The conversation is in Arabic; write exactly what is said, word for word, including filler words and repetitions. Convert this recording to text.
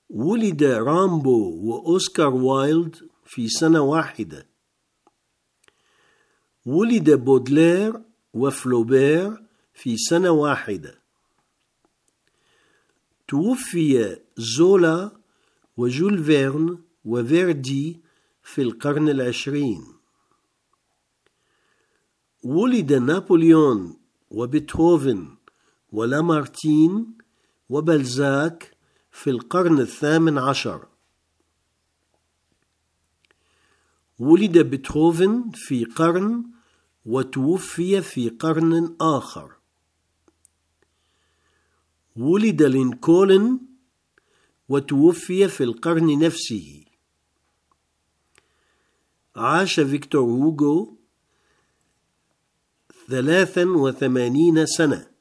ولد رامبو وأوسكار وايلد في سنة واحدة. ولد بودلير وفلوبير في سنة واحدة. توفي زولا وجول فيرن وفيردي في القرن العشرين. ولد نابليون وبيتهوفن ولامارتين وبلزاك في القرن الثامن عشر. ولد بيتهوفن في قرن وتوفي في قرن آخر. ولد لينكولن وتوفي في القرن نفسه. عاش فيكتور هوغو ثلاثا وثمانين سنة.